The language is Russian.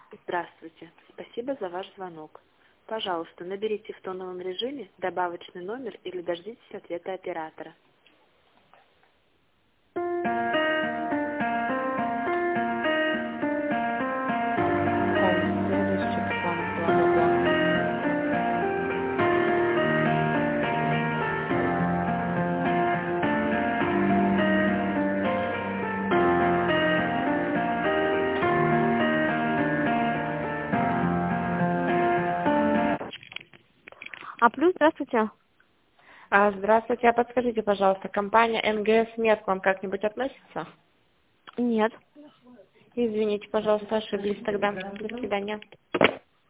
Здравствуйте. Спасибо за ваш звонок. Пожалуйста, наберите в тоновом режиме добавочный номер или дождитесь ответа оператора. Следующий план, бла-бла-бла. А плюс, здравствуйте. Здравствуйте, а подскажите, пожалуйста, компания НГС Мед к вам как-нибудь относится? Нет. Извините, пожалуйста, ошиблись тогда. До свидания.